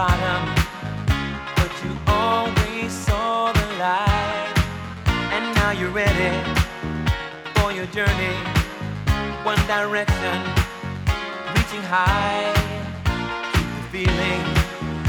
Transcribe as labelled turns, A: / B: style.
A: bottom, but you always saw the light. And now you're ready for your journey, one direction, reaching high. Keep the feeling